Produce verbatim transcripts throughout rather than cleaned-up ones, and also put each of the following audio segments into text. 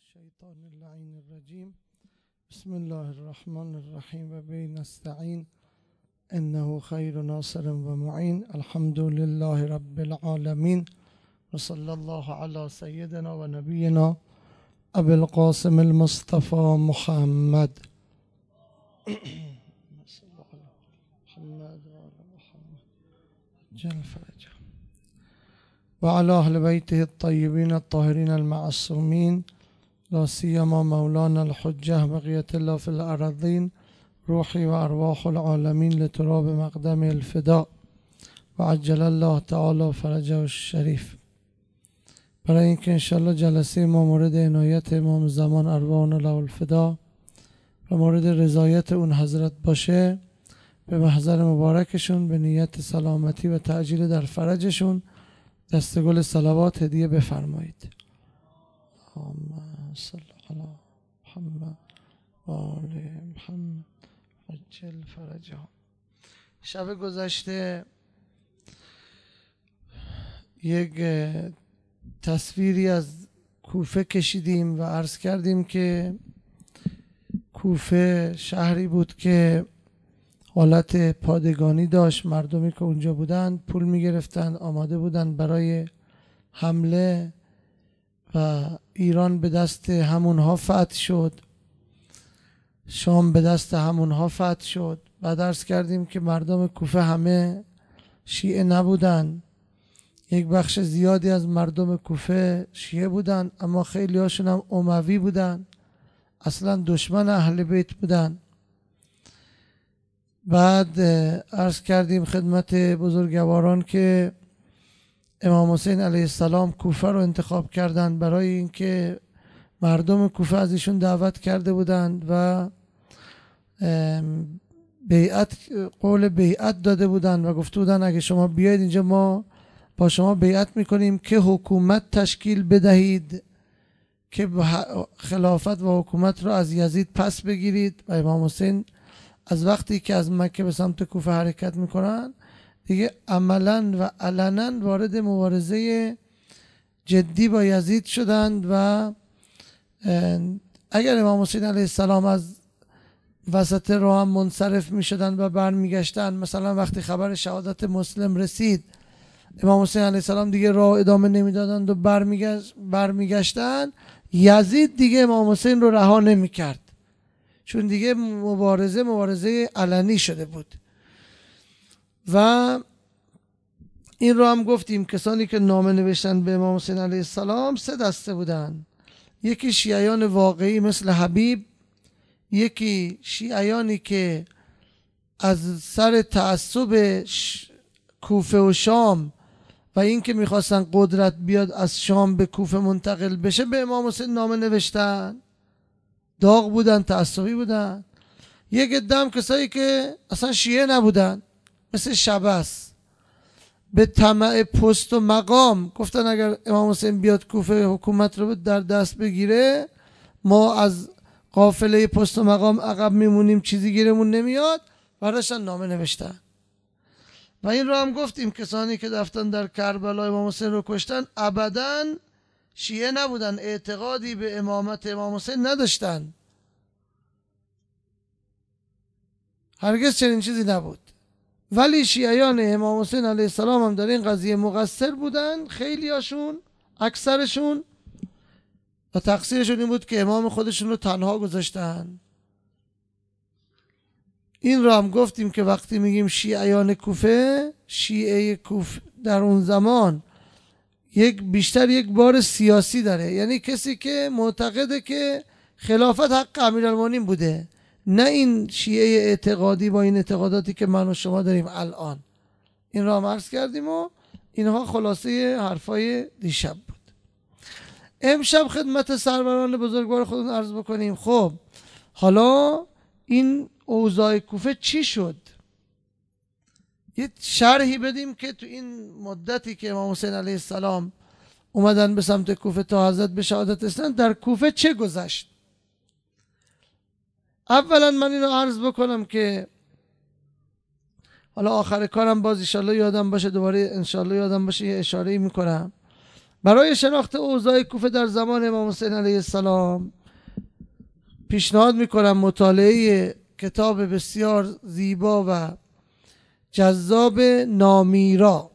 الشيطان اللعين الرجيم. بسم الله الرحمن الرحيم و به نستعين انه خير ناصر و معين. الحمد لله رب العالمين و صلی الله علی سیدنا و نبینا ابی القاسم المصطفى محمد جل فرجه و علی اهل بیته الطیبین الطاهرین المعصومین، لا سیما مولانا الحجه بقیت الله فی الارضین، روحی و ارواح العالمین لتراب مقدم الفدا و عجل الله تعالی فرجه الشریف. برای اینکه انشاءالله جلسه ما مورد عنایت امام زمان ارواحنا له الفدا و مورد رضایت اون حضرت باشه، به محضر مبارکشون به نیت سلامتی و تعجیل در فرجشون دستگل صلوات هدیه بفرمایید. اللهم صل علی محمد و آل محمد عجل فرجهم. شب گذشته یک تصویری از کوفه کشیدیم و عرض کردیم که کوفه شهری بود که حالت پادگانی داشت. مردمی که اونجا بودند پول می گرفتند، آماده بودند برای حمله و ایران به دست همونها فتح شد، شام به دست همونها فتح شد. بعد عرض کردیم که مردم کوفه همه شیعه نبودن، یک بخش زیادی از مردم کوفه شیعه بودن، اما خیلی هاشون هم اموی بودن، اصلا دشمن اهل بیت بودن. بعد عرض کردیم خدمت بزرگواران که امام حسین علیه السلام کوفه رو انتخاب کردند برای اینکه مردم کوفه از ایشون دعوت کرده بودند و بیعت قول بیعت داده بودند و گفته بودند اگه شما بیاید اینجا ما با شما بیعت میکنیم که حکومت تشکیل بدهید، که خلافت و حکومت رو از یزید پس بگیرید. و امام حسین از وقتی که از مکه به سمت کوفه حرکت میکنن دیگه عملا و علنا وارد مبارزه جدی با یزید شدند و اگر امام حسین علیه السلام از وسط راه هم منصرف میشدند و برمیگشتند، مثلا وقتی خبر شهادت مسلم رسید امام حسین علیه السلام دیگه راه ادامه نمیدادند و برمیگشت برمیگشتند، یزید دیگه امام حسین رو رها نمیکرد، چون دیگه مبارزه مبارزه علنی شده بود. و این رو هم گفتیم کسانی که نامه نوشتن به امام حسین علیه السلام سه دسته بودن: یکی شیعیان واقعی مثل حبیب، یکی شیعیانی که از سر تعصب کوفه و شام و این که میخواستن قدرت بیاد از شام به کوفه منتقل بشه به امام حسین نامه نوشتن، داغ بودن، تعصبی بودن. یک عده کسایی که اصلا شیعه نبودن مثل شبس، به طمع پست و مقام گفتن اگر امام حسین بیاد کوفه حکومت رو در دست بگیره ما از قافله پست و مقام عقب میمونیم، چیزی گیرمون نمیاد. برداشتن نامه نوشتن. و این رو هم گفتیم کسانی که رفتن در کربلا امام حسین رو کشتن ابداً شیعه نبودن، اعتقادی به امامت امام حسین نداشتن، هرگز چنین چیزی نبود. ولی شیعیان امام حسین علیه السلام هم در این قضیه مقصر بودن، خیلی هاشون، اکثرشون، و تقصیرشون این بود که امام خودشون رو تنها گذاشتن. این رو هم گفتیم که وقتی میگیم شیعیان کوفه، شیعه کوفه در اون زمان یک بیشتر یک بار سیاسی داره، یعنی کسی که معتقده که خلافت حق امیرالمومنین بوده، نه این شیعه اعتقادی با این اعتقاداتی که من و شما داریم الان. این را هم عرض کردیم و اینها خلاصه حرفای دیشب بود. امشب خدمت سروران بزرگوار خودتون عرض بکنیم خب حالا این اوضاع کوفه چی شد؟ یه شرحی بدیم که تو این مدتی که امام حسین علیه السلام اومدن به سمت کوفه تا حضرت به شهادت رسیدن در کوفه چه گذشت. اولا من اینو عرض بکنم که حالا آخر کارم باز انشالله یادم باشه، دوباره انشالله یادم باشه یه اشاره‌ای میکنم. برای شناخت اوضاع کوفه در زمان امام حسین علیه السلام پیشنهاد میکنم مطالعه کتاب بسیار زیبا و جذاب نامیرا.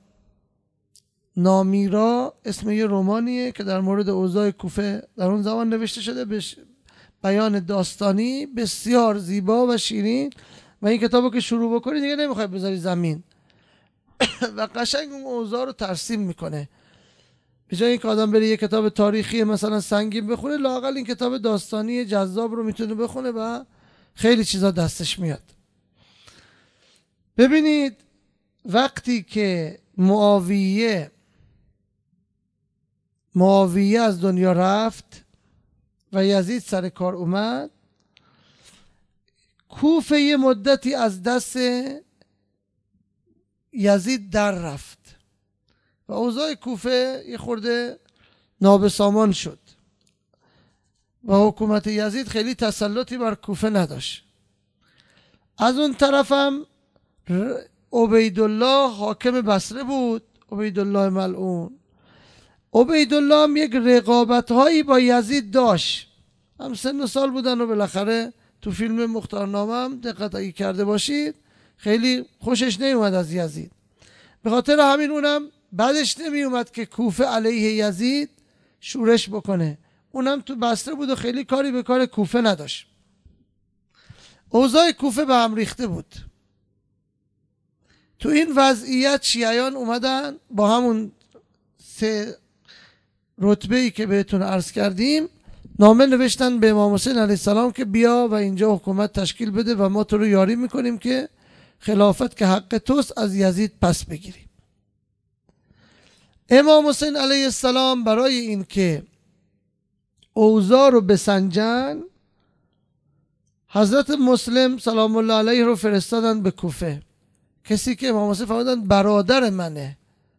نامیرا اسم یه رمانیه که در مورد اوضاع کوفه در اون زمان نوشته شده، به بیان داستانی بسیار زیبا و شیرین، و این کتابو که شروع بکنی دیگه نمیخوای بذاری زمین و قشنگ اون اوضاع رو ترسیم میکنه. به جای اینکه آدم بره یه کتاب تاریخی مثلا سنگین بخونه، لااقل این کتاب داستانی جذاب رو میتونه بخونه و خیلی چیزا دستش میاد. ببینید وقتی که معاویه معاویه از دنیا رفت و یزید سر کار اومد، کوفه یه مدتی از دست یزید در رفت و اوضاع کوفه یه خورده نابسامان شد و حکومت یزید خیلی تسلطی بر کوفه نداشت. از اون طرفم عبیدالله حاکم بصره بود، عبیدالله ملعون. عبیدالله هم یک رقابت هایی با یزید داشت، هم سن و سال بودن و بالاخره تو فیلم مختارنامه هم دقت اگه کرده باشید خیلی خوشش نیومد از یزید. به خاطر همین اونم بعدش نمی اومد که کوفه علیه یزید شورش بکنه. اونم تو بصره بود و خیلی کاری به کار کوفه نداشت. اوضاع کوفه به هم ریخته بود. تو این وضعیت شیعیان اومدن با همون سه رتبه‌ای که بهتون عرض کردیم نامه نوشتن به امام حسین علیه السلام که بیا و اینجا حکومت تشکیل بده و ما تو رو یاری میکنیم که خلافت که حق توست از یزید پس بگیریم. امام حسین علیه السلام برای این که اوضاع رو بسنجن حضرت مسلم سلام الله علیه رو فرستادن به کوفه، کسی که امام حسین فرمودن برادر منه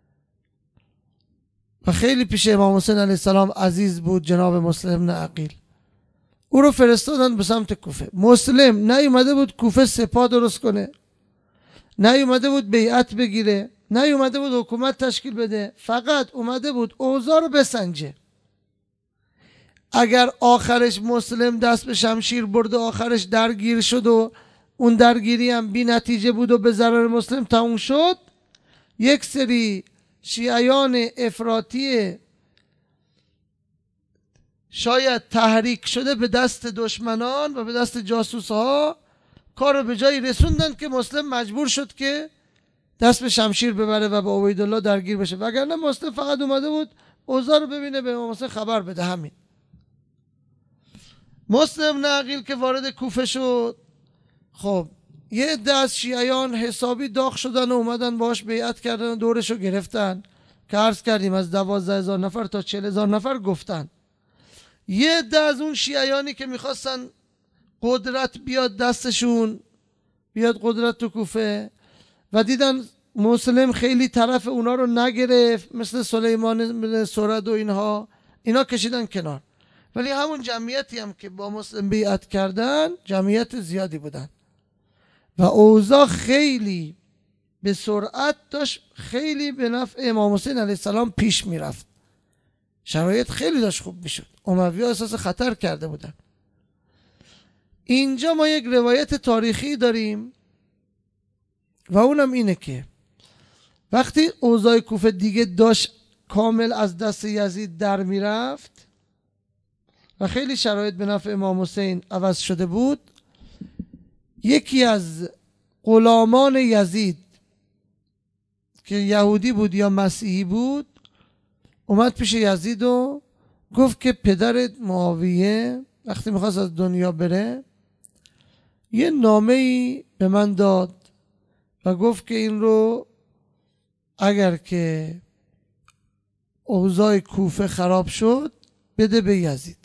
و خیلی پیش امام حسین علیه السلام عزیز بود، جناب مسلم بن عقیل. او رو فرستادن به سمت کوفه. مسلم نیومده بود کوفه سپاه درست کنه، نیومده بود بیعت بگیره، نیومده بود حکومت تشکیل بده، فقط اومده بود اوضاع رو بسنجه. اگر آخرش مسلم دست به شمشیر برد و آخرش درگیر شد و اون درگیری هم بی نتیجه بود و به ضرر مسلم تموم شد، یک سری شیعیان افراطی شاید تحریک شده به دست دشمنان و به دست جاسوس ها کار رو به جایی رسوندن که مسلم مجبور شد که دست به شمشیر ببره و با عبیدالله درگیر بشه، وگرنه مسلم فقط اومده بود اوضاع رو ببینه، به امام حسین خبر بده. همین. مسلم بن عقیل که وارد کوفه شد، خب یه عده از شیعیان حسابی داغ شدن و اومدن باش بیعت کردن و دورش رو گرفتن که عرض کردیم از دوازده هزار نفر تا چهل هزار نفر گفتن. یه عده از اون شیعیانی که میخواستن قدرت بیاد دستشون، بیاد قدرت تو کوفه و دیدن مسلم خیلی طرف اونا رو نگرفت، مثل سلیمان بن سرد و اینها، اینا کشیدن کنار. ولی همون جمعیتی هم که با مسلم بیعت کردن جمعیت زیادی بودن و اوضاع خیلی به سرعت داشت خیلی به نفع امام حسین علیه السلام پیش میرفت. شرایط خیلی داشت خوب میشد. اموی‌ها احساس خطر کرده بودن. اینجا ما یک روایت تاریخی داریم و اونم اینه که وقتی اوضاع کوفه دیگه داشت کامل از دست یزید در میرفت و خیلی شرایط به نفع امام حسین عوض شده بود، یکی از غلامان یزید که یهودی بود یا مسیحی بود اومد پیش یزید و گفت که پدرت معاویه وقتی میخواست از دنیا بره یه نامه ای به من داد و گفت که این رو اگر که اوضاع کوفه خراب شد بده به یزید.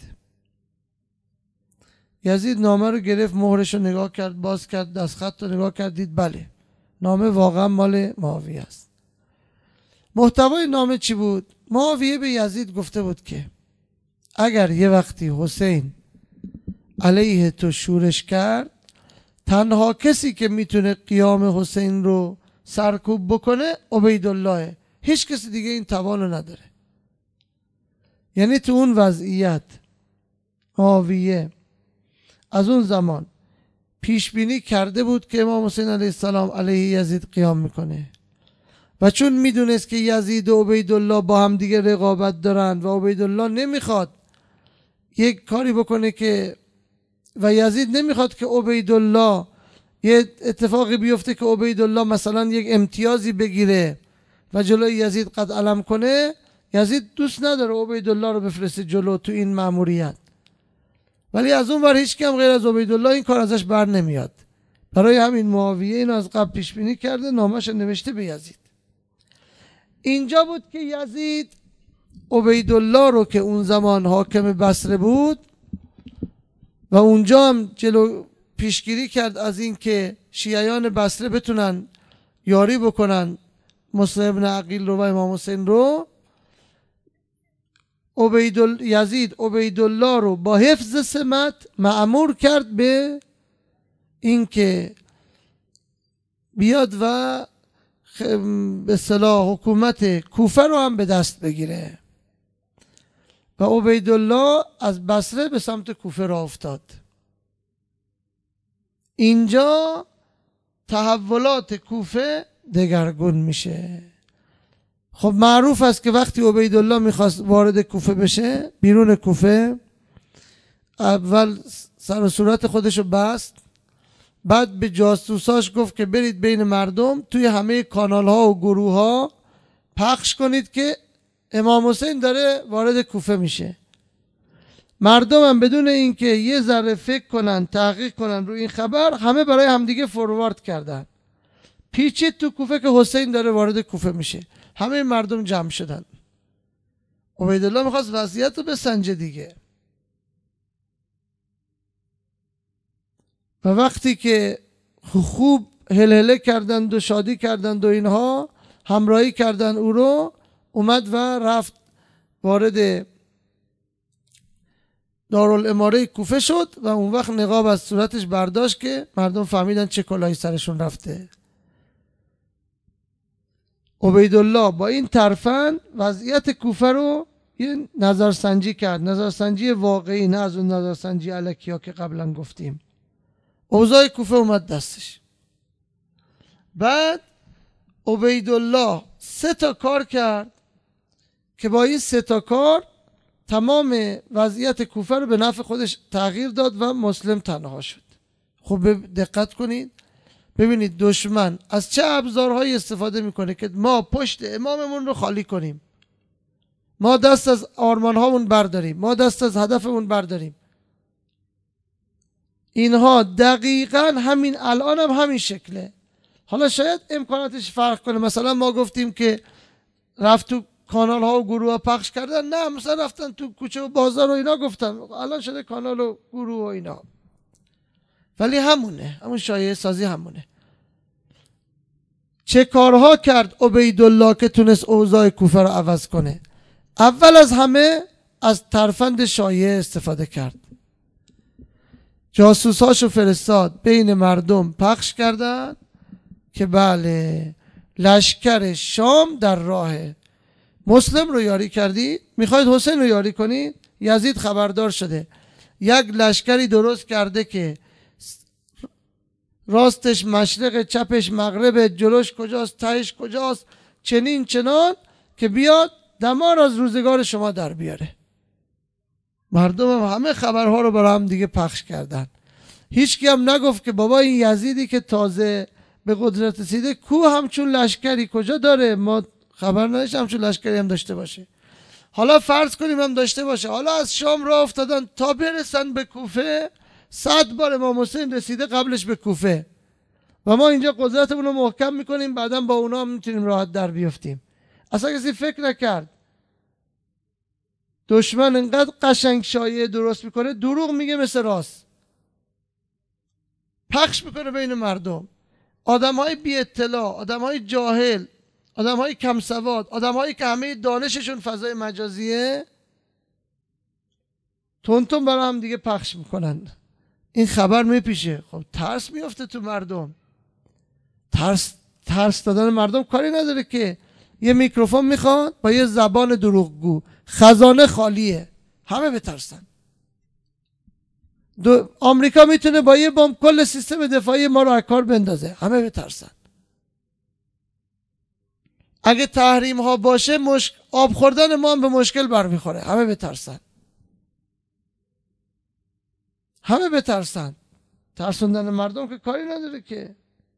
یزید نامه رو گرفت، مهرش رو نگاه کرد، باز کرد، دستخط رو نگاه کرد، دید بله نامه واقعا مال معاویه است. محتوای نامه چی بود؟ معاویه به یزید گفته بود که اگر یه وقتی حسین علیه تو شورش کرد، تنها کسی که میتونه قیام حسین رو سرکوب بکنه عبیدالله، هیچ کسی دیگه این توانو نداره. یعنی تو اون وضعیت معاویه از اون زمان پیش بینی کرده بود که امام حسین علیه السلام علیه یزید قیام میکنه و چون میدونست که یزید و عبیدالله با هم دیگه رقابت دارن و عبیدالله نمیخواد یک کاری بکنه که و یزید نمیخواد که عبیدالله یه اتفاقی بیفته که عبیدالله مثلا یک امتیازی بگیره و جلوی یزید قد علم کنه، یزید دوست نداره عبیدالله رو بفرسته جلو تو این مأموریت، ولی از اون ور هیچ کم غیر از عبیدالله این کار ازش بر نمیاد. برای همین معاویه اینو از قبل پیش بینی کرده، نامش نوشته به یزید. اینجا بود که یزید عبیدالله رو که اون زمان حاکم بصره بود و اونجا هم جلو پیشگیری کرد از این که شیعیان بصره بتونن یاری بکنن مسلم بن عقیل رو و امام حسین رو، عبیدالله یزید عبیدالله رو با حفظ سمت مأمور کرد به اینکه بیاد و به اصطلاح حکومت کوفه رو هم به دست بگیره و عبیدالله از بصره به سمت کوفه راه افتاد. اینجا تحولات کوفه دگرگون میشه. خب معروف است که وقتی عبیدالله میخواست وارد کوفه بشه، بیرون کوفه اول سر و صورت خودشو بست، بعد به جاسوساش گفت که برید بین مردم توی همه کانال ها و گروه ها پخش کنید که امام حسین داره وارد کوفه میشه. مردم هم بدون اینکه یه ذره فکر کنن تحقیق کنن روی این خبر، همه برای همدیگه فوروارد کردن، پیچید تو کوفه که حسین داره وارد کوفه میشه. همه مردم جمع شدن. عبیدالله میخواست وضعیت رو بسنجه دیگه و وقتی که خوب هلهله کردند و شادی کردند و اینها همراهی کردند او رو، اومد و رفت وارد دارالاماره کوفه شد و اون وقت نقاب از صورتش برداشت که مردم فهمیدن چه کلاهی سرشون رفته. عبیدالله با این ترفند وضعیت کوفه رو یه نظرسنجی کرد، نظرسنجی واقعی، نه از اون نظرسنجی الکی ها که قبلا گفتیم. اوضاع کوفه اومد دستش. بعد عبیدالله سه تا کار کرد که با این سه تا کار تمام وضعیت کوفه رو به نفع خودش تغییر داد و مسلم تنها شد. خب دقت کنید ببینید دشمن از چه ابزارهایی استفاده میکنه که ما پشت اماممون رو خالی کنیم، ما دست از آرمانهامون برداریم، ما دست از هدفمون برداریم. اینها دقیقاً همین الان هم همین شکله. حالا شاید امکاناتش فرق کنه، مثلا ما گفتیم که رفت تو کانال ها و گروه ها پخش کردن، نه مثلا رفتن تو کوچه و بازار و اینا گفتن، الان شده کانال و گروه و اینا، ولی همونه، همون شایعه سازی همونه. چه کارها کرد عبیدالله که تونست اوضاع کوفه رو عوض کنه؟ اول از همه از ترفند شایعه استفاده کرد. جاسوساشو فرستاد بین مردم پخش کردن که بله لشکر شام در راهه، مسلم رو یاری کردی، میخواید حسین رو یاری کنید؟ یزید خبردار شده، یک لشکری درست کرده که راستش مشرق، چپش مغرب، جلوش کجاست، تهش کجاست، چنین چنان که بیاد دمار از روزگار شما در بیاره. مردم هم همه خبرها رو برای هم دیگه پخش کردن. هیچ کی هم نگفت که بابا این یزیدی که تازه به قدرت رسیده کو همچون لشکری کجا داره، ما خبر نداشت همچون لشکری هم داشته باشه. حالا فرض کنیم هم داشته باشه، حالا از شام راه افتادن تا برسن به کوفه، صد بار امام حسین رسیده قبلش به کوفه و ما اینجا قدرتمون رو محکم میکنیم، بعدم با اونا هم میتونیم راحت در بیافتیم. اصلا کسی فکر نکرد. دشمن انقدر قشنگ شایعه درست میکنه، دروغ میگه مثل راست، پخش میکنه بین مردم. آدم های بی اطلاع، آدم های جاهل، آدم های کم سواد، آدم هایی که همه دانششون فضای مجازیه، تون تون برای هم دیگه پخش میکنن. این خبر میپیشه، خب ترس میفته تو مردم. ترس ترس دادن مردم کاری نداره که یه میکروفون میخواد با یه زبان دروغگو، خزانه خالیه، همه بترسن. دو آمریکا میتونه با یه بمب کل سیستم دفاعی ما رو از کار بندازه، همه بترسن. اگه تحریم ها باشه مشک... آب خوردن ما هم به مشکل برمیخوره، همه بترسن. همه بترسن. ترسوندن مردم که کاری نداره که.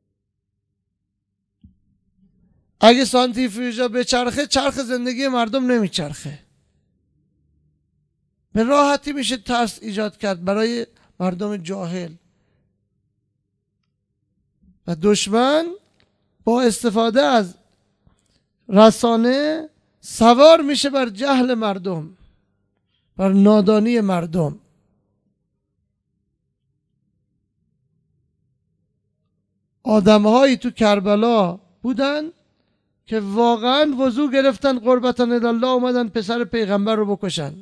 اگه سانتریفیوژا به چرخه، چرخ زندگی مردم نمیچرخه. به راحتی میشه ترس ایجاد کرد برای مردم جاهل. و دشمن با استفاده از رسانه سوار میشه بر جهل مردم، بر نادانی مردم. آدمهایی تو کربلا بودن که واقعا وضو گرفتن، قربتن الله اومدن پسر پیغمبر رو بکشن.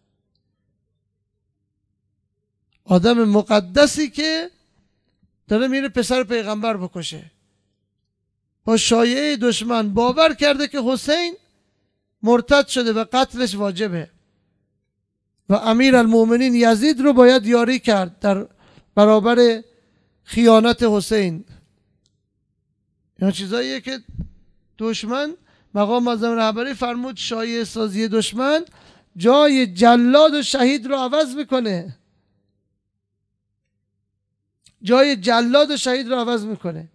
آدم مقدسی که داره میره پسر پیغمبر بکشه، با شایعه دشمن باور کرده که حسین مرتد شده و قتلش واجبه و امیر المؤمنین یزید رو باید یاری کرد در برابر خیانت حسین. اینا چیزاییه که دشمن، مقام معظم رهبری فرمود شایعه سازی دشمن جای جلاد و شهید رو عوض میکنه. جای جلاد و شهید رو عوض میکنه.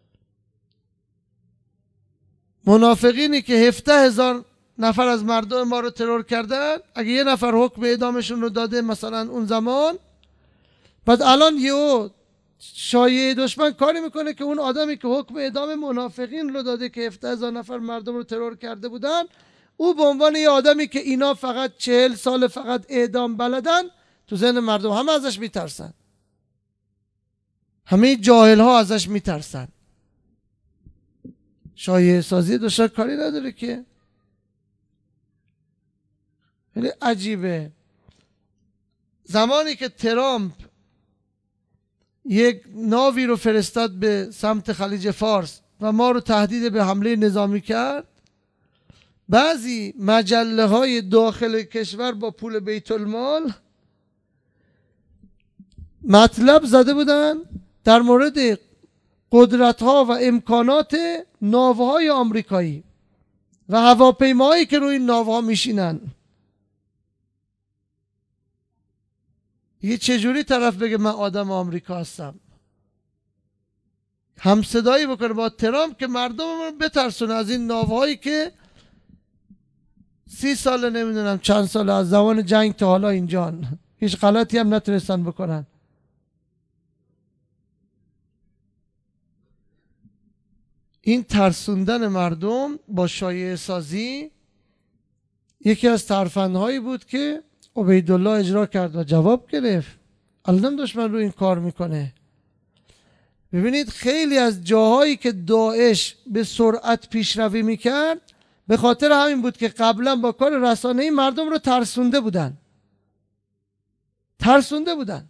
منافقینی که هفده هزار نفر از مردم ما رو ترور کردن، اگه یه نفر حکم اعدامشون رو داده مثلا اون زمان، بعد الان یهو شایعه دشمن کاری میکنه که اون آدمی که حکم اعدام منافقین رو داده که هفده هزار نفر مردم رو ترور کرده بودن، او به عنوان یه آدمی که اینا فقط چهل سال فقط اعدام بلدن، تو ذهن مردم همه ازش میترسن. همه جاهل ها ازش میترسن. شایعه سازی دشمن کاری نداره که. خیلی عجیبه. زمانی که ترامپ یک ناوی رو فرستاد به سمت خلیج فارس و ما رو تهدید به حمله نظامی کرد، بعضی مجله های داخل کشور با پول بیت المال مطلب زده بودن در مورد قدرت ها و امکانات ناوهای آمریکایی و هواپیماهایی که روی ناوها میشینن. یه چجوری طرف بگه من آدم آمریکا هستم، همصدایی بکنه با ترامپ که مردم رو بترسونه از این ناوهایی که سی سال نمیدونم چند سال از زمان جنگ تا حالا اینجان هیچ غلطی هم نتونستن بکنن. این ترسوندن مردم با شایعه سازی یکی از ترفندهایی بود که عبیدالله اجرا کرد و جواب گرفت. الان دشمن رو این کار میکنه. ببینید خیلی از جاهایی که داعش به سرعت پیشروی میکرد به خاطر همین بود که قبلا با کار رسانه‌ای مردم رو ترسونده بودن. ترسونده بودن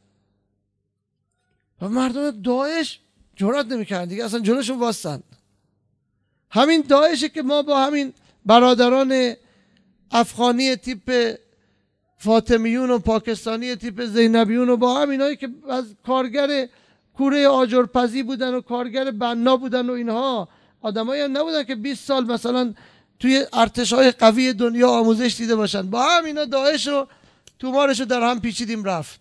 و مردم داعش جرأت نمیکردن دیگه، اصلا جلوشون واسطن. همین داعشه که ما با همین برادران افغانی تیپ فاطمیون و پاکستانی تیپ زینبیون و با همینایی که از کارگر کوره آجرپزی بودن و کارگر بنا بودن و اینها، آدمایی هم نبودن که بیست سال مثلا توی ارتش‌های قوی دنیا آموزش دیده باشن. با همینا داعش و تومارش رو در هم پیچیدیم رفت.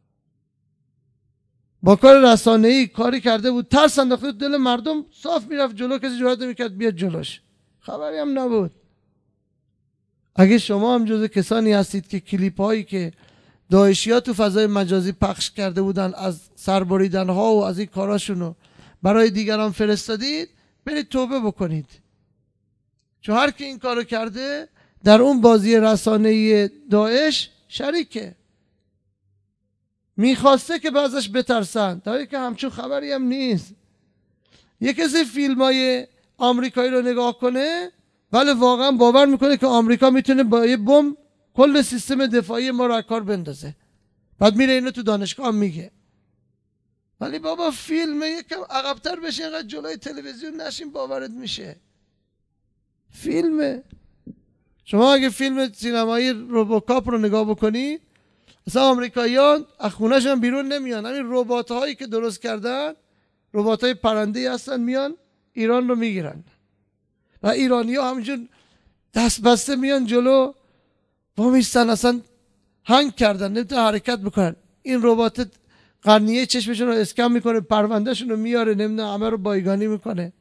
با کار رسانه‌ای کاری کرده بود، ترس انداخته دل مردم، صاف میرفت جلو، کسی جرئت نمی‌کرد بیاد جلوش، خبری هم نبود. اگه شما هم جزو کسانی هستید که کلیپ هایی که داعشی‌ها تو فضای مجازی پخش کرده بودن از سربریدن ها و از این کاراشونو برای دیگران فرستادید، برید توبه بکنید، چون هر کی این کارو کرده در اون بازی رسانه‌ای داعش شریکه. میخواسته که بعضش بترسن، در حالی که همچون خبری هم نیست. یک کسی فیلم های آمریکایی رو نگاه کنه ولی واقعا باور میکنه که آمریکا میتونه با یه بمب کل سیستم دفاعی ما رو از کار بندازه، بعد میره اینو تو دانشگاه میگه. ولی بابا فیلم یکم عقب‌تر بشین، اینقدر جلوی تلویزیون نشین باورت میشه. فیلمه. شما اگه فیلم سینمایی روبوکاپ رو نگاه بکنید، اصلا آمریکاییان از خونه‌شون بیرون نمیان. همین ربات هایی که درست کردن، ربات های پرنده هستن، میان ایران رو میگیرن و ایرانی ها همینجور دست بسته میان جلو و میستن، اصلا هنگ کردن، نمیتونن حرکت بکنن. این ربات قرنیه چشمشون رو اسکن میکنه، پروندهشون رو میاره، نمیدونم همه رو بایگانی میکنه.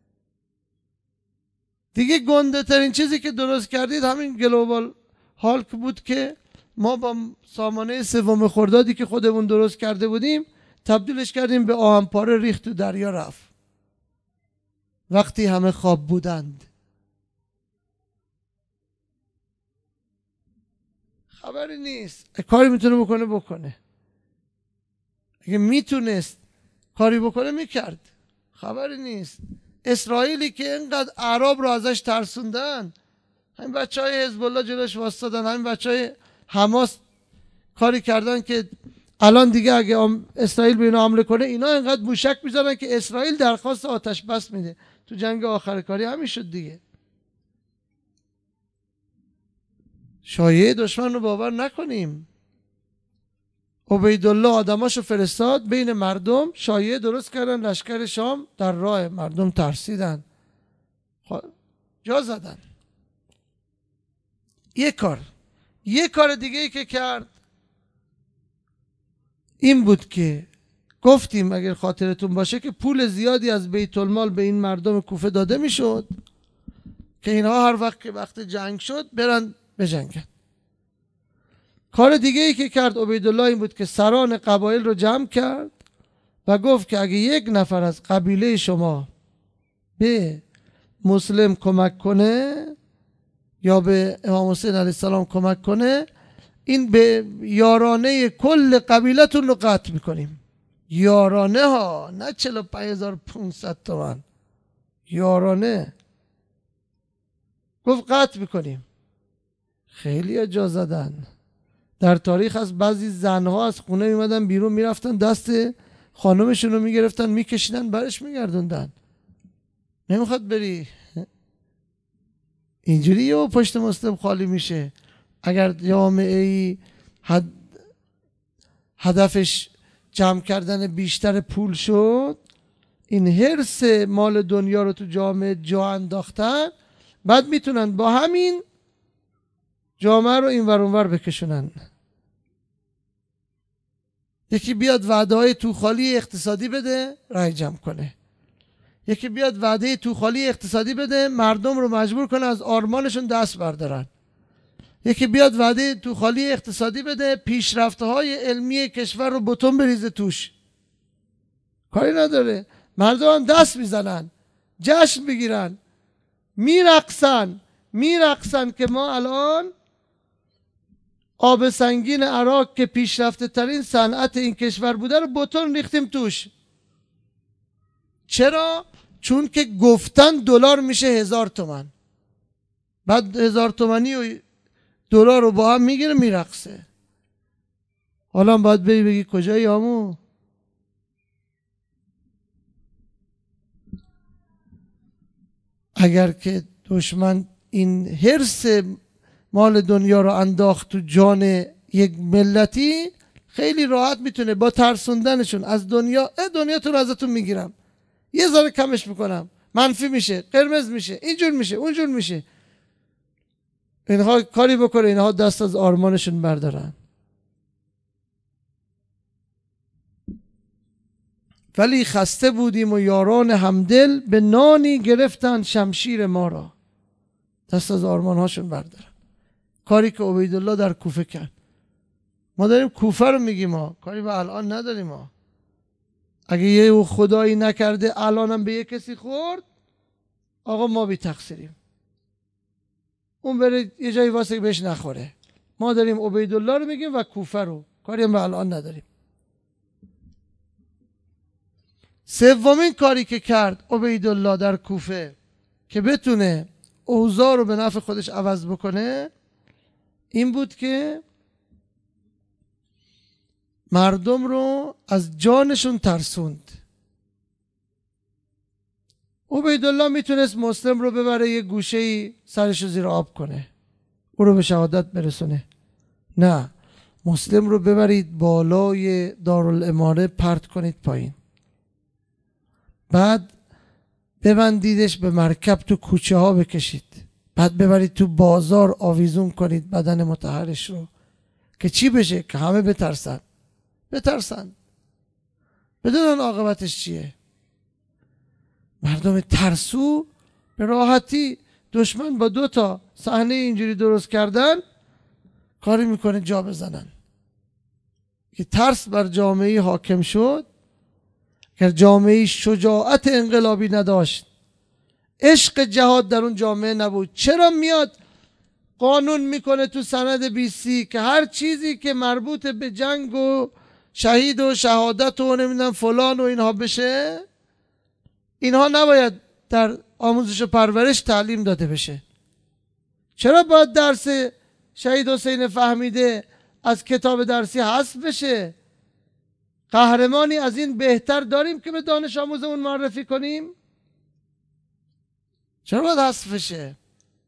دیگه گنده ترین چیزی که درست کردید همین گلوبال هالک بود که ما با سامانه سوم خردادی که خودمون درست کرده بودیم تبدیلش کردیم به آهنپاره، ریخت تو دریا رفت وقتی همه خواب بودند. خبری نیست. کاری میتونه بکنه بکنه. اگه میتونست کاری بکنه میکرد. خبری نیست. اسرائیلی که اینقدر اعراب رو ازش ترسوندن، همین بچه های حزب الله جلوش واسطادن، همین بچه های حماس کاری کردن که الان دیگه اگه اسرائیل به اینا حمله کنه اینا اینقدر موشک میزنن که اسرائیل درخواست آتش بس میده. تو جنگ آخر کاری همین شد دیگه. شایعه دشمن رو باور نکنیم. عبیدالله آدماشو فرستاد بین مردم، شایعه درست کردن، لشکر شام در راه، مردم ترسیدن، جا زدن. یک کار یک کار دیگه ای که کرد این بود که گفتیم اگر خاطرتون باشه که پول زیادی از بیت المال به این مردم کوفه داده میشد که اینها هر وقت که وقت جنگ شد برن بجنگن. کار دیگه ای که کرد عبیدالله این بود که سران قبایل رو جمع کرد و گفت که اگه یک نفر از قبیله شما به مسلم کمک کنه یا به امام حسین علیه السلام کمک کنه، این به یارانه کل قبیلتون رو قطع میکنیم. یارانه ها، نه چهل و پنج هزار و پانصد تومن، یارانه. گفت قطع میکنیم. خیلی جا زدن. در تاریخ از بعضی زنها از خونه میمدن بیرون، میرفتن دست خانمشون رو میگرفتن میکشیدن برش میگردوندن. نمیخواد بری اینجوری یه پشت مسلم خالی میشه. اگر جامعه ای هد... هدفش جمع کردن بیشتر پول شد، این حرص مال دنیا رو تو جامعه جا انداختن، بعد میتونن با همین جامعه رو این ور اون ور بکشونن. یکی بیاد وعده های توخالی اقتصادی بده رای جمع کنه، یکی بیاد وعده توخالی اقتصادی بده مردم رو مجبور کنه از آرمانشون دست بردارن، یکی بیاد وعده توخالی اقتصادی بده پیشرفته های علمی کشور رو بتون بریزه توش. کاری نداره. مردم هم دست میزنن، جشن میگیرن، میرقصن میرقصن که ما الان آب سنگین عراق که پیشرفته ترین صنعت این کشور بوده رو بتون ریختیم توش. چرا؟ چون که گفتن دلار میشه هزار تومن، بعد هزار تومنی و دلار رو با هم میگیره میرقصه. حالا باید بری بگی کجایی عمو؟ اگر که دشمن این حرص مال دنیا رو انداخت تو جان یک ملتی، خیلی راحت میتونه با ترسوندنشون از دنیا، اه دنیاتون رو ازتون میگیرم، یه ذره کمش میکنم، منفی میشه، قرمز میشه، اینجور میشه، اونجور میشه، اینها کاری بکنه اینها دست از آرمانشون بردارن. ولی خسته بودیم و یاران همدل به نانی گرفتن شمشیر ما را، دست از آرمانهاشون بردارن. کاری که عبیدالله در کوفه کرد. ما داریم کوفه رو میگیم، ما کاری به الان نداریم. ما اگه یه خدایی نکرده الانم به یه کسی خورد، آقا ما بی تقصیریم، اون بره یه جایی واسه که بهش نخوره. ما داریم عبیدالله رو میگیم و کوفه رو، کاری هم به الان نداریم. سومین کاری که کرد عبیدالله در کوفه که بتونه اوضاع رو به نفع خودش عوض بکنه این بود که مردم رو از جانشون ترسوند. عبیدالله میتونست مسلم رو ببره یه گوشه‌ای سرش رو زیر آب کنه، او رو به شهادت برسونه. نه، مسلم رو ببرید بالای دارالاماره پرت کنید پایین، بعد ببندیدش به مرکب تو کوچه ها بکشید، بعد ببرید تو بازار آویزون کنید بدن مطهرش رو که چی بشه؟ که همه بترسن بترسن بدونن عاقبتش چیه. مردم ترسو به راحتی، دشمن با دو تا صحنه اینجوری درست کردن کاری میکنه جا بزنن. که ترس بر جامعه حاکم شد، که جامعه شجاعت انقلابی نداشت، عشق جهاد در اون جامعه نبود. چرا میاد قانون میکنه تو سند بیستی که هر چیزی که مربوط به جنگ و شهید و شهادت و نمیدونم فلان و اینها بشه، اینها نباید در آموزش و پرورش تعلیم داده بشه؟ چرا باید درس شهید حسین فهمیده از کتاب درسی حذف بشه؟ قهرمانی از این بهتر داریم که به دانش آموزمون معرفی کنیم؟ چرا باید حذف بشه؟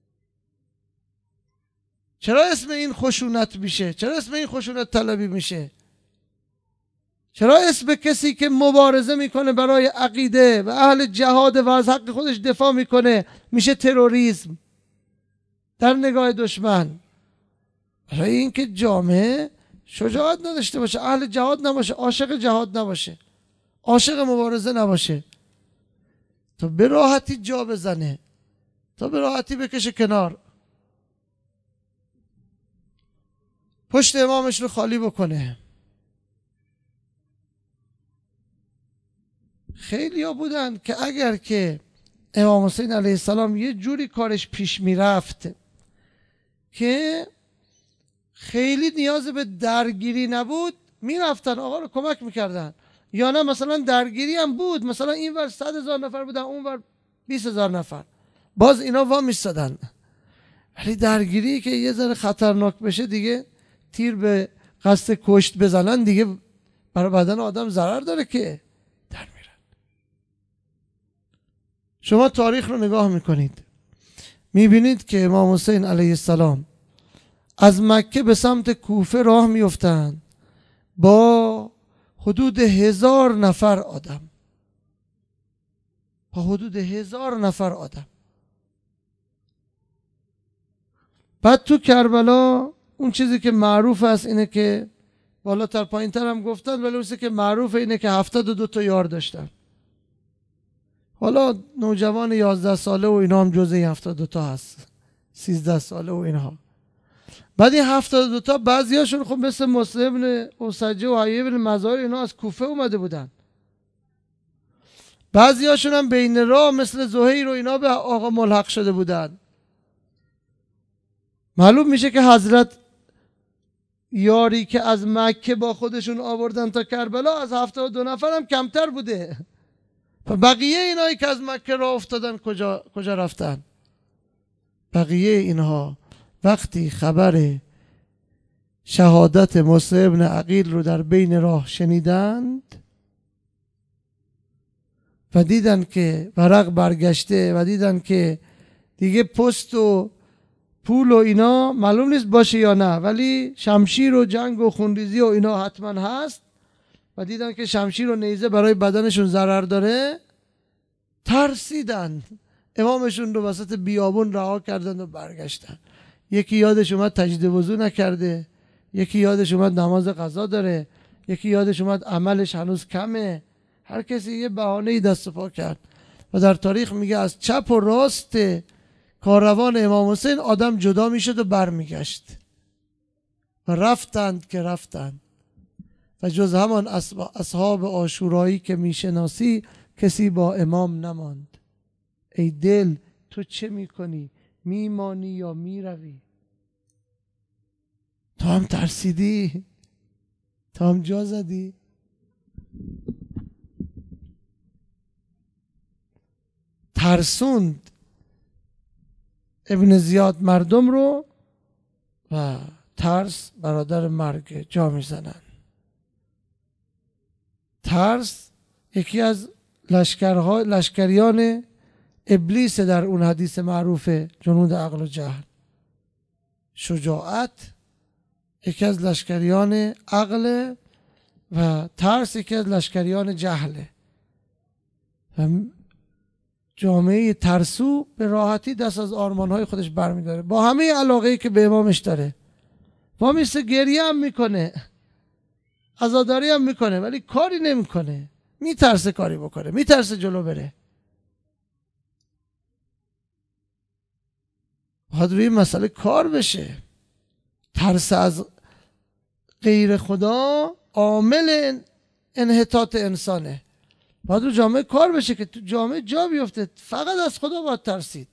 چرا اسم این خشونت میشه؟ چرا اسم این خشونت طلبی میشه؟ چرا اسم کسی که مبارزه میکنه برای عقیده و اهل جهاد و از حق خودش دفاع میکنه میشه تروریسم در نگاه دشمن؟ برای اینکه جامعه شجاعت نداشته باشه، اهل جهاد نباشه، عاشق جهاد نباشه، عاشق مبارزه نباشه، تا به راحتی جا بزنه، تا به راحتی بکشه کنار، پشت امامش رو خالی بکنه. خیلی ها بودن که اگر که امام حسین علیه السلام یه جوری کارش پیش میرفت که خیلی نیاز به درگیری نبود، میرفتن آقا رو کمک میکردن. یا نه مثلا درگیری هم بود، مثلا این ور صد هزار نفر بودن اون ور بیست هزار نفر، باز اینا وا میستدن. ولی درگیری که یه ذره خطرناک بشه دیگه، تیر به قصد کشت بزنن دیگه برای بدن آدم ضرر داره که در میرن. شما تاریخ رو نگاه میکنید میبینید که امام حسین علیه السلام از مکه به سمت کوفه راه میافتند با حدود هزار نفر آدم، با حدود هزار نفر آدم. بعد تو کربلا اون چیزی که معروف است اینه که بالاتر پایین تر هم گفتن، ولی اون چیزی که معروف اینه که هفتاد و دو تا یار داشتن. حالا نوجوان یازده ساله و اینا هم جزء هفتاد و دو تا هست، سیزده ساله و اینها. بعد این هفتاد و دو تا بعضی هاشون خب مثل مسلم بن اوسجه و حیی بن مظاهر اینا از کوفه اومده بودن، بعضی هاشون هم بین راه مثل زهیر و اینا به آقا ملحق شده بودن. معلوم میشه که حضرت یاری که از مکه با خودشون آوردن تا کربلا از هفتاد و دو نفر هم کمتر بوده. بقیه اینایی که از مکه راه افتادن کجا کجا رفتن؟ بقیه اینها وقتی خبر شهادت موسی بن عقیل رو در بین راه شنیدند و دیدن که ورق برگشته و دیدن که دیگه پست و پول و اینا معلوم نیست باشه یا نه، ولی شمشیر و جنگ و خونریزی و اینا حتما هست، و دیدن که شمشیر و نیزه برای بدنشون ضرر داره، ترسیدن، امامشون رو وسط بیابون رها کردن و برگشتن. یکی یادش اومد تجدید وضو نکرده، یکی یادش اومد نماز قضا داره، یکی یادش اومد عملش هنوز کمه، هر کسی یه بهانه‌ای دست و پا کرد. و در تاریخ میگه از چپ و راست کاروان امام حسین آدم جدا میشد و برمیگشت و رفتند که رفتند و جز همان اصحاب عاشورایی که میشناسی کسی با امام نماند. ای دل تو چه میکنی؟ میمانی یا میروی؟ تو هم ترسیدی؟ تو هم جا زدی؟ ترسوند ابن زیاد مردم رو و ترس برادر مرگ جا میزنن. ترس یکی از لشکرها لشکریان ابلیس در اون حدیث معروف جنود عقل و جهل. شجاعت یکی از لشکریان عقل و ترس یکی از لشکریان جهله. و جامعه ترسو به راحتی دست از آرمانهای خودش برمیداره، با همه علاقه‌ای که به امامش داره. با میسته گریه هم میکنه، عزاداری هم میکنه، ولی کاری نمیکنه. میترسه کاری بکنه، میترسه جلو بره. باید روی مسئله کار بشه. ترس از غیر خدا عامل انحطاط انسانه. باید رو جامعه کار بشه که تو جامعه جا بیفته. فقط از خدا باید ترسید.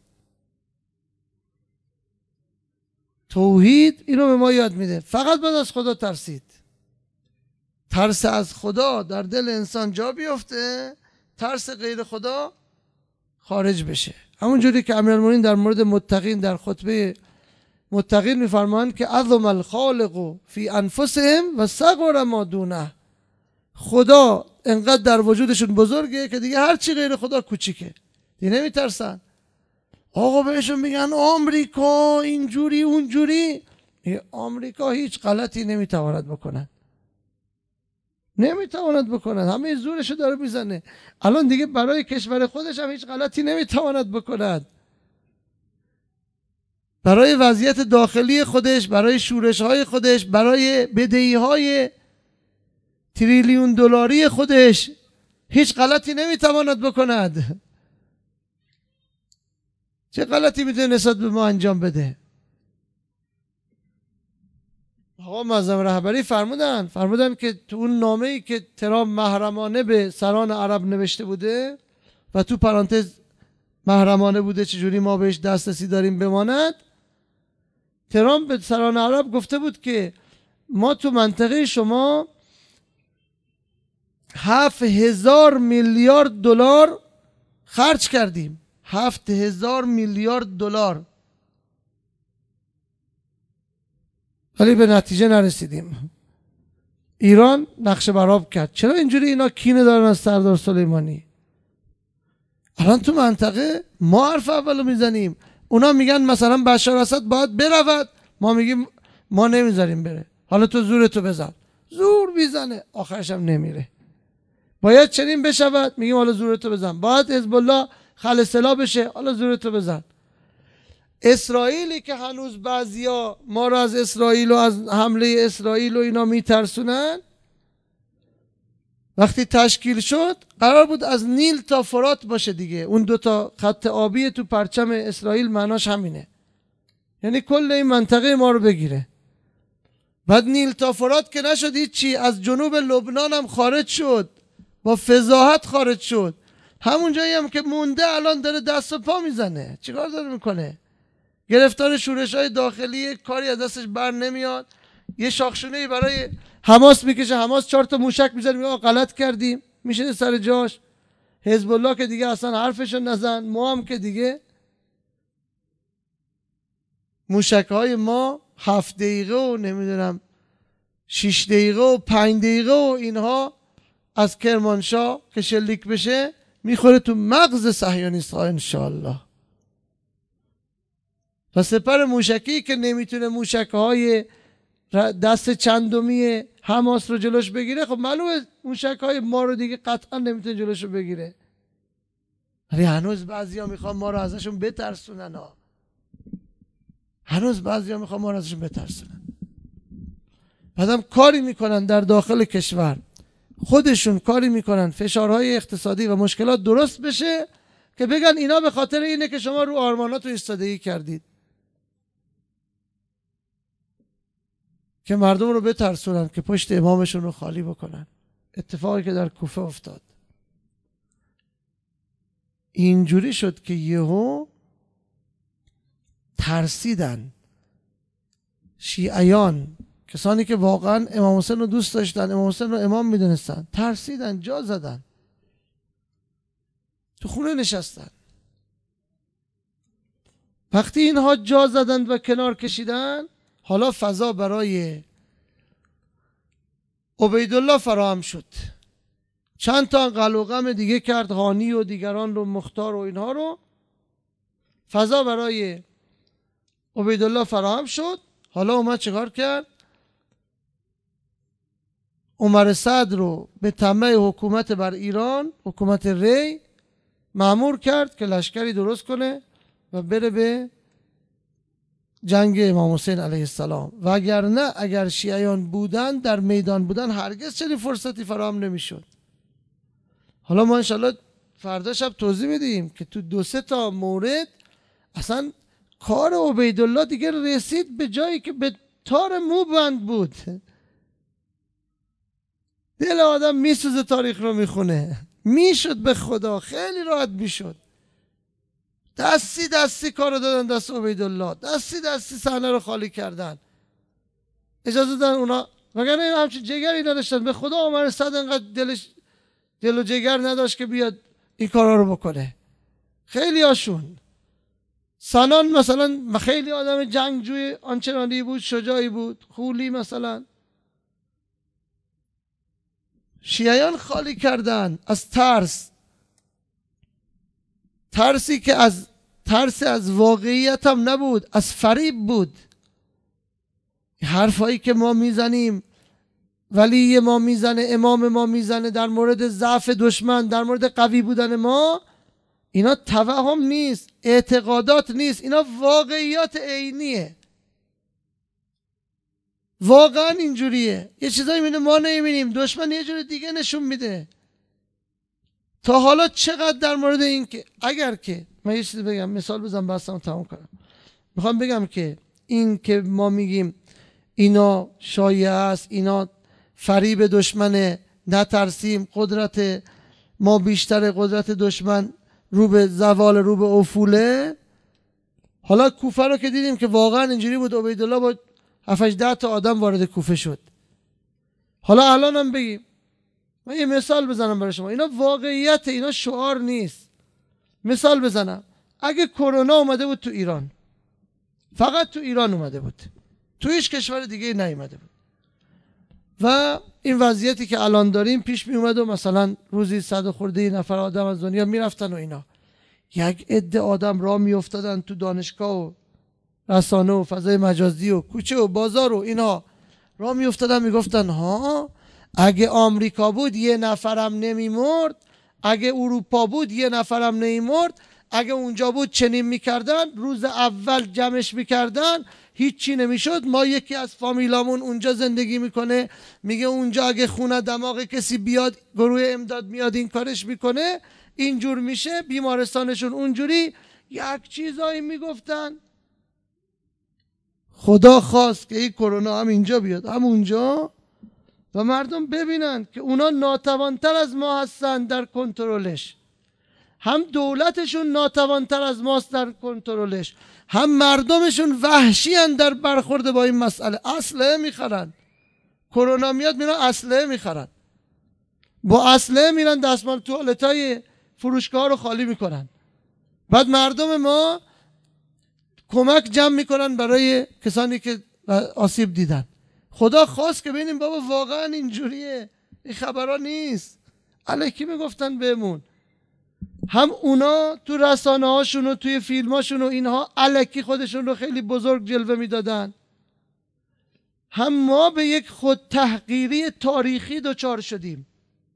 توحید اینو به ما یاد میده، فقط باید از خدا ترسید. ترس از خدا در دل انسان جا بیفته، ترس غیر خدا خارج بشه. همون جوری که امیرالمومنین در مورد متقین در خطبه متقین میفرمایند که عظم الخالق فی انفسهم و صغر ما دونه. خدا انقدر در وجودشون بزرگه که دیگه هر چی غیر خدا کوچیکه، دیگه نمیترسن. آقا بهشون میگن آمریکا اینجوری اونجوری، آمریکا هیچ غلطی نمیتواند بکنن، نمیتواند بکنن، همه زورشو داره میزنه. الان دیگه برای کشور خودش هم هیچ غلطی نمیتواند بکند. برای وضعیت داخلی خودش، برای شورش‌های خودش، برای بدهی‌های تریلیون دلاری خودش هیچ غلطی نمیتواند بکند. چه غلطی میتونه نسبت به ما انجام بده؟ آقا معظم رهبری فرمودن فرمودن که تو اون نامه‌ای که ترامپ محرمانه به سران عرب نوشته بوده و تو پرانتز محرمانه بوده چجوری ما بهش دسترسی داریم بماند، ترامپ به سران عرب گفته بود که ما تو منطقه شما هفت هزار میلیارد دلار خرج کردیم. هفت هزار میلیارد دلار، ولی به نتیجه نرسیدیم. ایران نقشه برآب کرد. چرا اینجوری اینا کینه دارن از سردار سلیمانی؟ الان تو منطقه ما حرف اولو میزنیم، اونا میگن مثلا بشار اسد باید برود، ما میگیم ما نمیذاریم بره. حالا تو زورتو بزن. زور میزنه، آخرش هم نمیره. باید چنین بشود، میگیم حالا زورتو بزن. باید حزب الله خلصلا بشه، حالا زورتو بزن. اسرائیلی که هنوز بعضیا ما رو از اسرائیل و از حمله اسرائیل و اینا میترسونن، وقتی تشکیل شد قرار بود از نیل تا فرات باشه دیگه. اون دوتا خط آبی تو پرچم اسرائیل معناش همینه، یعنی کل این منطقه ما رو بگیره. بعد نیل تا فرات که نشد هیچی، از جنوب لبنان هم خارج شد، با فضاحت خارج شد. همون جایی هم که مونده الان داره دست و پا میزنه. چیکار داره میکنه؟ گرفتار شورش های داخلی، کاری از دستش بر نمیاد. یه شاخشونه برای حماس میکشه، حماس چهار تا موشک میزنه، میگه آقا غلط کردیم، میشه سر جاش. حزب الله که دیگه اصلا حرفشو نزن. ما هم که دیگه موشک های ما هفت دقیقه و نمیدونم شیش دقیقه و پنج دقیقه و اینها از کرمانشاه که شلیک بشه میخوره تو مغز صهیونیست ها انشالله. و سپر موشکی که نمیتونه موشک های دست چندمی حماس رو جلوش بگیره، خب معلومه موشک های ما رو دیگه قطعا نمیتونه جلوش رو بگیره. ولی هنوز بعضیا میخوان ما رو ازشون بترسونن ها. هنوز بعضیا میخوان ما رو ازشون بترسونن. بعدم کاری میکنن در داخل کشور، خودشون کاری میکنن فشارهای اقتصادی و مشکلات درست بشه که بگن اینا به خاطر اینه که شما رو آرماناتون ایستادگی کردید، که مردم رو بترسونن که پشت امامشون رو خالی بکنن. اتفاقی که در کوفه افتاد اینجوری شد که یهو ترسیدن شیعیان، کسانی که واقعا امام حسین رو دوست داشتن، امام حسین رو امام میدونستن، ترسیدن، جا زدن، تو خونه نشستن. وقتی اینها جا زدند و کنار کشیدن، حالا فضا برای عبیدالله فراهم شد. چند تا قلق و غم دیگه کرد، هانی و دیگران رو، مختار و اینها رو. فضا برای عبیدالله فراهم شد. حالا اومد چیکار کرد؟ عمر سعد رو به طمع حکومت بر ایران، حکومت ری، مأمور کرد که لشکری درست کنه و بره به جنگ امام حسین علیه السلام. و اگر نه، اگر شیعیان بودن در میدان بودن، هرگز چنین فرصتی فراهم نمیشد. حالا ما انشالله فردا شب توضیح میدیم که تو دو سه تا مورد اصلا کار عبیدالله دیگه رسید به جایی که به تار مو بند بود. دل آدم میسوزه تاریخ رو میخونه. میشد به خدا خیلی راحت میشد. دستی دستی کار رو دادن دست عبیدالله، دستی دستی صحنه رو خالی کردن، اجازه دادن اونا. وگرنه همچین جگری نداشتن. به خدا عمر سعد انقدر دلش دل و جگر نداشت که بیاد این کارا رو بکنه. خیلی هاشون سنان مثلا خیلی آدم جنگجوی آنچنانی بود، شجاعی بود. خولی مثلا شیعیان خالی کردن از ترس، ترسی که از ترس از واقعیت هم نبود، از فریب بود. حرفایی که ما میزنیم، ولی ما میزنه، امام ما میزنه در مورد ضعف دشمن، در مورد قوی بودن ما، اینا توهم نیست، اعتقادات نیست، اینا واقعیات عینیه. واقعا اینجوریه. یه چیزایی میبینه ما نمیبینیم، دشمن یه جور دیگه نشون میده. تا حالا چقدر در مورد این که اگر که من یه چیزی بگم، مثال بزنم بحثمو تموم کنم. میخوام بگم که این که ما میگیم اینا شایعه است، اینا فریب دشمنه، نترسیم، قدرت ما بیشتر، قدرت دشمن رو به زوال، رو به افوله. حالا کوفه رو که دیدیم که واقعا اینجوری بود، عبیدالله با هفت ده تا آدم وارد کوفه شد. حالا الان هم بگیم، من یه مثال بزنم برای شما، اینا واقعیت، اینا شعار نیست. مثال بزنم، اگه کرونا اومده بود تو ایران، فقط تو ایران اومده بود، تو هیچ کشور دیگه نیومده بود، و این وضعیتی که الان داریم پیش می اومد و مثلا روزی صد خورده نفر آدم از دنیا میرفتن و اینا، یک عده آدم راه میافتادن تو دانشگاه و رسانه و فضای مجازی و کوچه و بازار و اینا راه میافتادن، میگفتن ها اگه آمریکا بود یه نفرم نمیمرد، اگه اروپا بود یه نفرم نمیمرد، اگه اونجا بود چنین میکردن، روز اول جمعش میکردن هیچی نمیشد. ما یکی از فامیلامون اونجا زندگی میکنه، میگه اونجا اگه خونه دماغ کسی بیاد گروه امداد میاد این کارش میکنه، اینجور میشه، بیمارستانشون اونجوری. یک چیزایی میگفتن. خدا خواست که این کرونا هم اینجا بیاد هم اونجا و مردم ببینن که اونا ناتوانتر از ما هستن در کنترلش، هم دولتشون ناتوانتر از ماست در کنترلش، هم مردمشون وحشی ان در برخورد با این مسئله. اسلحه میخرن، کرونا میاد میرن اسلحه میخرن، با اسلحه میرن دستمال توالتای فروشگاه رو خالی میکنن. بعد مردم ما کمک جمع میکنن برای کسانی که آسیب دیدن. خدا خواست که ببینیم بابا واقعا اینجوریه، این خبرها نیست، الکی میگفتن بهمون. هم اونا تو رسانه هاشون و توی فیلم هاشون و اینها الکی خودشون رو خیلی بزرگ جلوه میدادن، هم ما به یک خود تحقیری تاریخی دچار شدیم.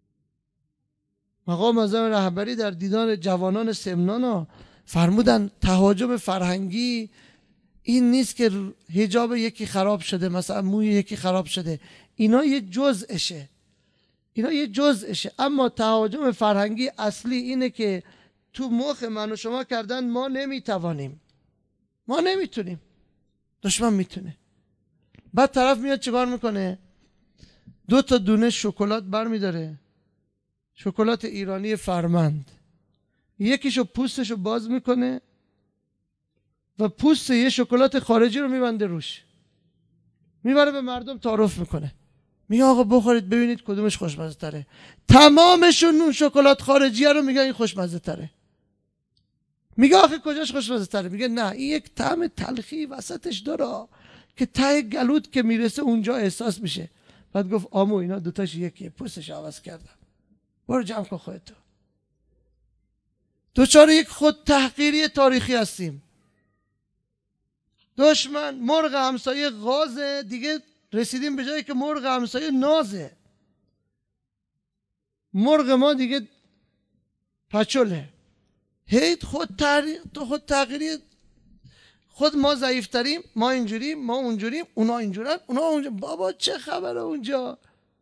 مقام معظم رهبری در دیدار جوانان سمنان فرمودن تهاجم فرهنگی این نیست که حجاب یکی خراب شده، مثلا موی یکی خراب شده، اینا یه جزءشه، اینا یه جزءشه، اما تهاجم فرهنگی اصلی اینه که تو مخ من و شما کردن ما نمیتوانیم، ما نمیتونیم، دشمن میتونه. بعد طرف میاد چیکار میکنه؟ دو تا دونه شکلات برمیداره، شکلات ایرانی فرمند، یکیشو پوستشو باز میکنه و پوست یه شکلات خارجی رو میبنده روش، میبره به مردم تعارف میکنه، میگه آقا بخورید ببینید کدومش خوشمزه تره. تمامشون اون شکلات خارجی رو میگه این خوشمزه تره. میگه آخه کجاش خوشمزه تره؟ میگه نه این یک طعم تلخی وسطش داره که ته گلوت که میرسه اونجا احساس میشه. بعد گفت آمو اینا دوتاش یکیه، پوستش عوض کردم، برو جمع کن خودتو. دوچار یک خود تحقیری تاریخی هستیم. دشمن مرغ همسایه غازه، دیگه رسیدیم به جایی که مرغ همسایه نازه. مرغ ما دیگه پچوله. هیت خود تحقیر، تو خود تحقیری، خود ما ضعیفتریم، ما اینجوریم، ما اونجوریم، اونا اینجورن، اونا اونجا. بابا چه خبره اونجا؟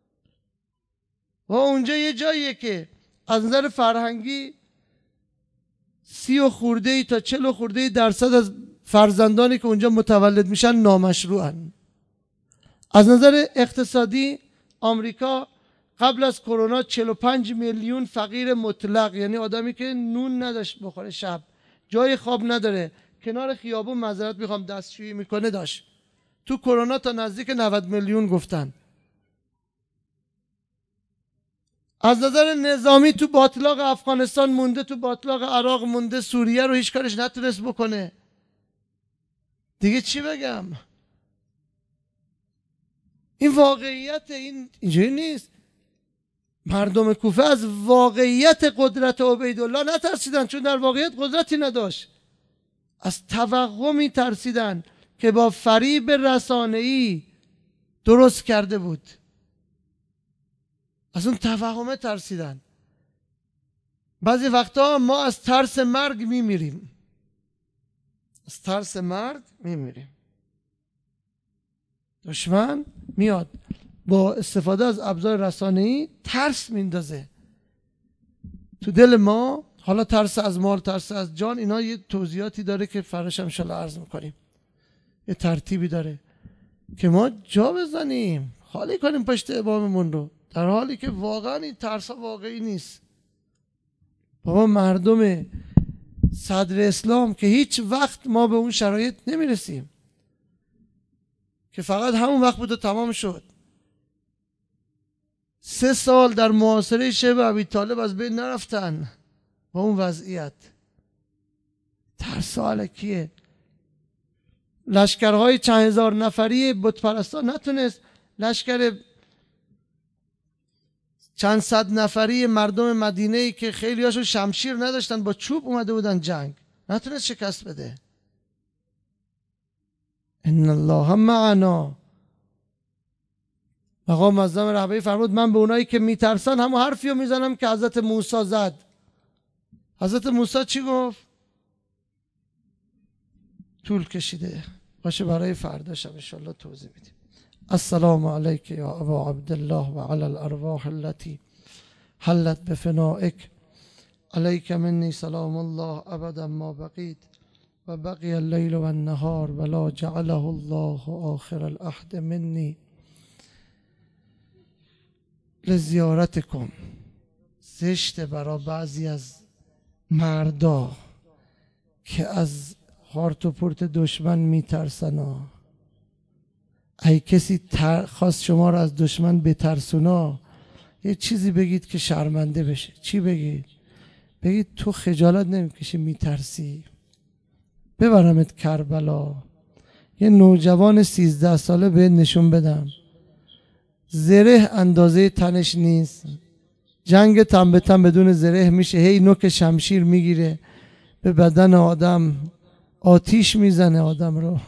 و اونجا یه جاییه که از نظر فرهنگی سی و خورده ای تا چل و خورده ای درصد از فرزندانی که اونجا متولد میشن نامشروعن. از نظر اقتصادی آمریکا قبل از کرونا چهل و پنج میلیون فقیر مطلق، یعنی آدمی که نون نداشت بخوره، شب جای خواب نداره، کنار خیابون معذرت میخوام دستشویی میکنه، داشت. تو کرونا تا نزدیک نود میلیون گفتن. از نظر نظامی تو باطلاق افغانستان مونده، تو باطلاق عراق مونده، سوریه رو هیچ کارش نتونست بکنه. دیگه چی بگم؟ این واقعیت، این اینجوری نیست. مردم کوفه از واقعیت قدرت عبیدالله نترسیدن، چون در واقعیت قدرتی نداشت. از توهمی ترسیدن که با فریب رسانه‌ای درست کرده بود. از اون توهمه ترسیدن. بعضی وقتا ما از ترس مرگ میمیریم. از ترس مرگ میمیریم. دشمن میاد با استفاده از ابزار رسانه‌ای ترس میندازه تو دل ما. حالا ترس از مال، ترس از جان، اینا یه توضیحاتی داره که فردا ان شاءالله عرض میکنیم. یه ترتیبی داره که ما جا بزنیم، خالی کنیم پشت اماممون رو، در حالی که واقعا این ترس واقعی نیست. بابا مردم صدر اسلام که هیچ وقت ما به اون شرایط نمیرسیم که فقط همون وقت بود و تمام شد. سه سال در محاصره شبه ابی طالب از بین نرفتن با اون وضعیت. ترس الکیه. لشکرهای چند هزار نفری بتپرستان نتونست لشکر چند صد نفری مردم مدینه ای که خیلی هاشون شمشیر نداشتن، با چوب اومده بودن جنگ، نتونست شکست بده. ان الله معنا. مقام معظم رهبری فرمود من به اونایی که میترسن همون حرفی رو میزنم که حضرت موسی زد. حضرت موسی چی گفت؟ طول کشیده باشه، برای فردا شب ان شاء الله توضیح میدیم. السلام علیک یا ابا عبدالله و علی الارواح التي حلت بفنائک، علیک منی سلام الله ابدا ما بقیت و بقی اللیل و النهار ولا جعله الله آخر العهد منی لزیارتکم. زشته برا بعضی از مردا که از هارت و پورت دشمن میترسن. ای کسی خواست شما را از دشمن بترسونا، یه چیزی بگید که شرمنده بشه. چی بگید؟ بگید تو خجالت نمیکشی میترسی؟ ببرمت کربلا، یه نوجوان سیزده ساله به نشون بدم زره اندازه تنش نیست، جنگ تن به تن بدون زره میشه، هی نوک شمشیر میگیره به بدن آدم، آتیش میزنه آدم رو.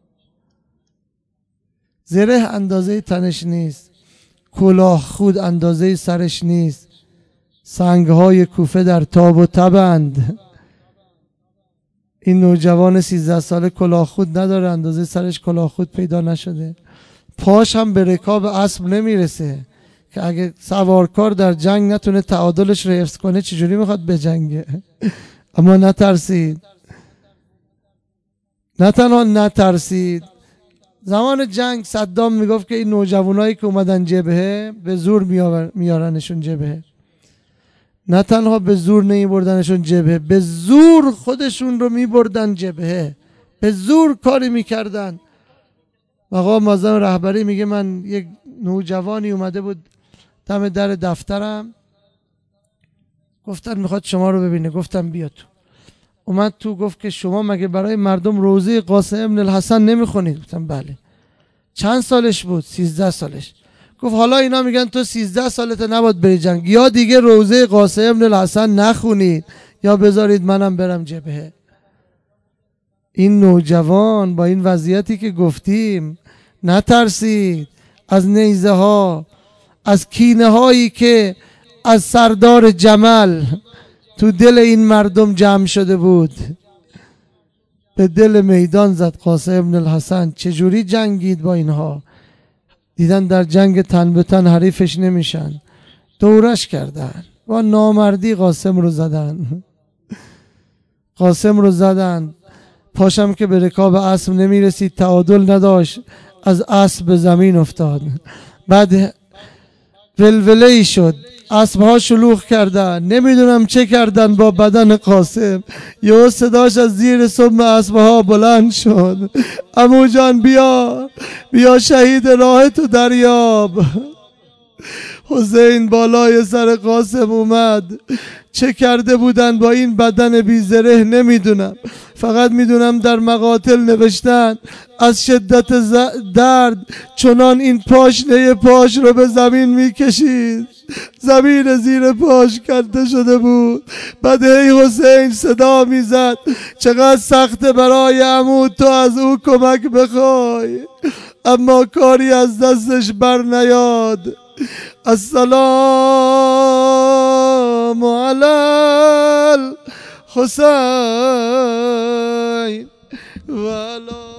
زره اندازه تنش نیست، کلاه خود اندازه سرش نیست، سنگهای کوفه در تاب و تبند. این نوجوان سیزده ساله کلاه خود نداره، اندازه سرش کلاه خود پیدا نشده، پاش هم به رکاب اسب نمیرسه که اگه سوارکار در جنگ نتونه تعادلش رو حفظ کنه چجوری میخواد بجنگه؟ اما نترسید، نه تنها نترسید، زمان جنگ صدام میگفت که این نوجوانایی که اومدن جبهه به زور میارنشون جبهه. نه تنها به زور نمیبردنشون جبهه، به زور خودشون رو میبردن جبهه، به زور کاری میکردن. مقام معظم رهبری میگه من یک نوجوانی اومده بود دم در دفترم، گفتن میخواد شما رو ببینه، گفتم بیا تو. اومد تو گفت که شما مگه برای مردم روزه قاسم ابن الحسن نمیخونید؟ گفتم بله. چند سالش بود؟ سیزده سالش. گفت حالا اینا میگن تو سیزده سالته نباید بری جنگ، یا دیگه روزه قاسم ابن الحسن نخونید یا بذارید منم برم جبهه. این نوجوان با این وضعیتی که گفتیم نترسید از نیزه ها، از کینه هایی که از سردار جمل تو دل این مردم جمع شده بود. به دل میدان زد قاسم ابن الحسن. چجوری جنگید با اینها؟ دیدن در جنگ تن به تن حریفش نمیشن، دورش کردن، با نامردی قاسم رو زدن. قاسم رو زدن، پاشم که به رکاب اسب نمیرسید، تعادل نداشت، از اسب به زمین افتاد. بعد ولوله ای شد، اسب ها شلوغ کردن، نمیدونم چه کردن با بدن قاسم. یهو صداش از زیر سم اسب ها بلند شد: عمو جان بیا بیا شهید راه تو دریاب. حسین بالای سر قاسم اومد. چه کرده بودن با این بدن بی زره نمیدونم، فقط میدونم در مقاتل نوشتن از شدت درد چنان این پاشنه پاش رو به زمین میکشید، زمین زیر پاش کنده شده بود. بعد هی حسین صدا میزد: چقدر سخته برای عمو تو از او کمک بخوای، اما کاری از دستش بر نیاد. السلام علی الحسین و علی